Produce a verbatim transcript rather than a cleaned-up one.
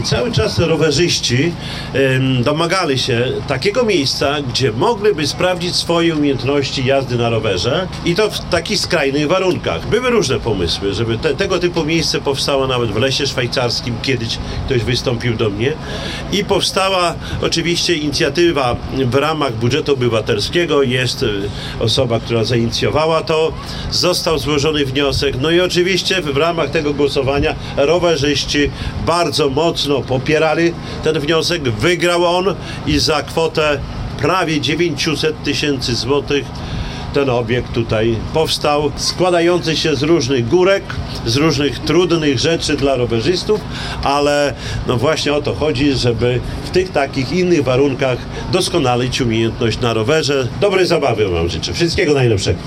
Cały czas rowerzyści em, domagali się takiego miejsca, gdzie mogliby sprawdzić swoje umiejętności jazdy na rowerze i to w takich skrajnych warunkach. Były różne pomysły, żeby te, tego typu miejsce powstało nawet w Lesie Szwajcarskim. Kiedyś ktoś wystąpił do mnie i powstała oczywiście inicjatywa w ramach budżetu obywatelskiego. Jest osoba, która zainicjowała to. Został złożony wniosek. No i oczywiście w ramach tego głosowania rowerzyści bardzo mocno popierali ten wniosek, wygrał on i za kwotę prawie dziewięćset tysięcy złotych ten obiekt tutaj powstał, składający się z różnych górek, z różnych trudnych rzeczy dla rowerzystów, ale no właśnie o to chodzi, żeby w tych takich innych warunkach doskonalić umiejętność na rowerze. Dobrej zabawy wam życzę, wszystkiego najlepszego.